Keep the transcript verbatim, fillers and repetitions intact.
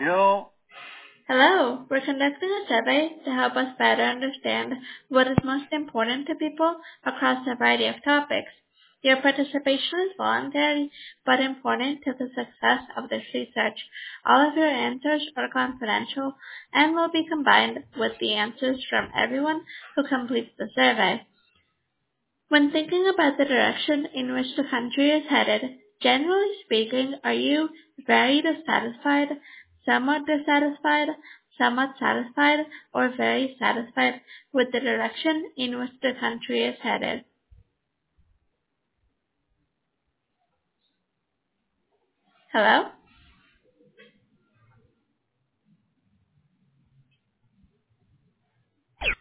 Hello. Hello, we're conducting a survey to help us better understand what is most important to people across a variety of topics. Your participation is voluntary but important to the success of this research. All of your answers are confidential and will be combined with the answers from everyone who completes the survey. When thinking about the direction in which the country is headed, generally speaking, are you very dissatisfied, somewhat dissatisfied, somewhat satisfied, or very satisfied with the direction in which the country is headed? Hello?